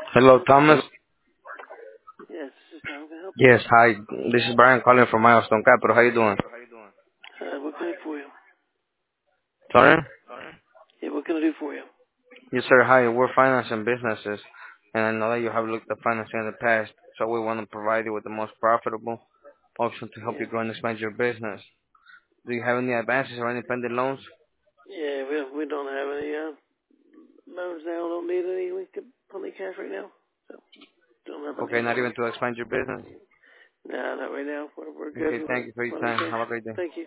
Hello, Thomas. Yes, this is Tom. Can I help you? Yes, hi. This is Brian calling from Milestone Capital. How you doing? What can I do for you? Sorry? Yeah, what can I do for you? Yes, sir. Hi. We're financing businesses, and I know that you have looked at financing in the past, so we want to provide you with the most profitable option to help you Yeah. grow and expand your business. Do you have any advances or any pending loans? Yeah, we don't have any loans now. Don't need any. We could plenty of cash right now. So don't have a Okay, need not for even it. to expand your business? No, not right now. We're good. Okay, We got thank you for your plenty of time. cash. Have a great day. Thank you.